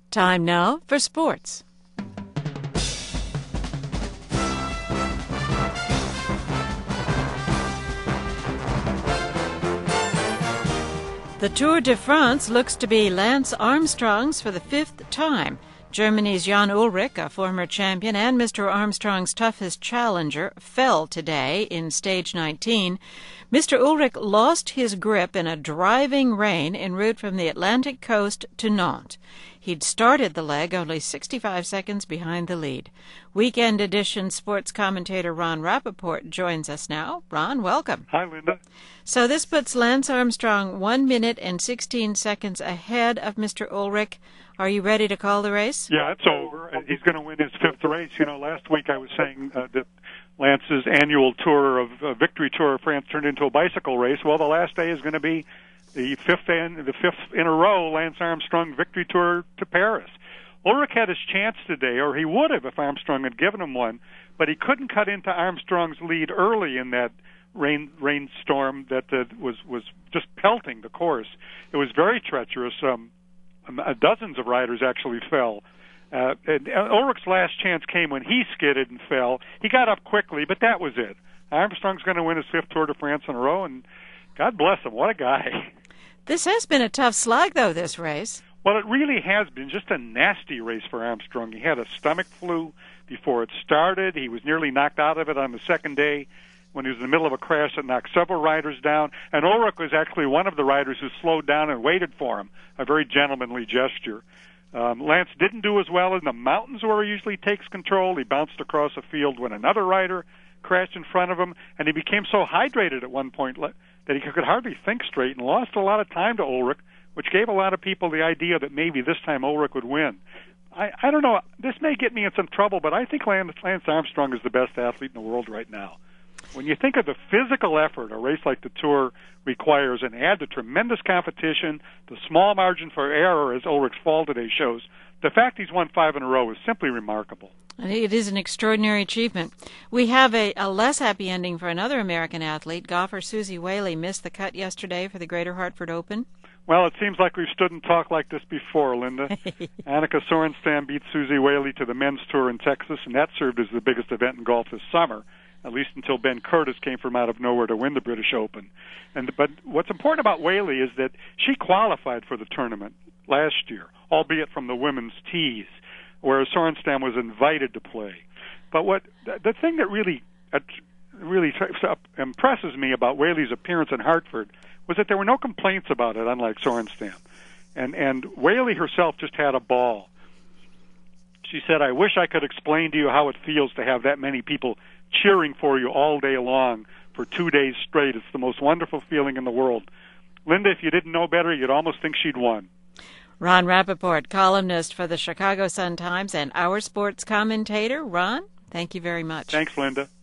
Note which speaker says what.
Speaker 1: Time now for sports. The Tour de France looks to be Lance Armstrong's for the fifth time. Germany's Jan Ullrich, a former champion and Mr. Armstrong's toughest challenger, fell today in stage 19. Mr. Ullrich lost his grip in a driving rain en route from the Atlantic coast to Nantes. He'd started the leg only 65 seconds behind the lead. Weekend Edition sports commentator Ron Rappaport joins us now. Ron, welcome.
Speaker 2: Hi, Linda.
Speaker 1: So this puts Lance Armstrong 1 minute and 16 seconds ahead of Mr. Ullrich. Are you ready to call the race?
Speaker 2: Yeah, it's over. He's going to win his fifth race. You know, last week I was saying that Lance's annual tour of Victory Tour of France turned into a bicycle race. Well, the last day is going to be the fifth in a row Lance Armstrong Victory Tour to Paris. Ullrich had his chance today, or he would have if Armstrong had given him one, but he couldn't cut into Armstrong's lead early in that rainstorm that was just pelting the course. It was very treacherous. Dozens of riders actually fell. And Ullrich's last chance came when he skidded and fell. He got up quickly, but that was it. Armstrong's going to win his fifth Tour de France in a row, and God bless him. What a guy.
Speaker 1: This has been a tough slog, though, this race.
Speaker 2: Well, it really has been just a nasty race for Armstrong. He had a stomach flu before it started. He was nearly knocked out of it on the second day when he was in the middle of a crash that knocked several riders down. And Ullrich was actually one of the riders who slowed down and waited for him, a very gentlemanly gesture. Lance didn't do as well in the mountains where he usually takes control. He bounced across a field when another rider crashed in front of him, and he became so hydrated at one point that he could hardly think straight and lost a lot of time to Ullrich, which gave a lot of people the idea that maybe this time Ullrich would win. I don't know. This may get me in some trouble, but I think Lance Armstrong is the best athlete in the world right now. When you think of the physical effort a race like the Tour requires and add the tremendous competition, the small margin for error as Ullrich's fall today shows, the fact he's won 5 in a row is simply remarkable.
Speaker 1: It is an extraordinary achievement. We have a less happy ending for another American athlete. Golfer Suzy Whaley missed the cut yesterday for the Greater Hartford Open.
Speaker 2: Well, it seems like we've stood and talked like this before, Linda. Annika Sorenstam beat Suzy Whaley to the men's tour in Texas, and that served as the biggest event in golf this summer, at least until Ben Curtis came from out of nowhere to win the British Open. But what's important about Whaley is that she qualified for the tournament last year, albeit from the women's tees, whereas Sorenstam was invited to play. But the thing that really impresses me about Whaley's appearance in Hartford was that there were no complaints about it, unlike Sorenstam. And Whaley herself just had a ball. She said, "I wish I could explain to you how it feels to have that many people cheering for you all day long for 2 days straight. It's the most wonderful feeling in the world." Linda, if you didn't know better, you'd almost think she'd won.
Speaker 1: Ron Rappaport, columnist for the Chicago Sun-Times and our sports commentator. Ron, thank you very much.
Speaker 2: Thanks, Linda.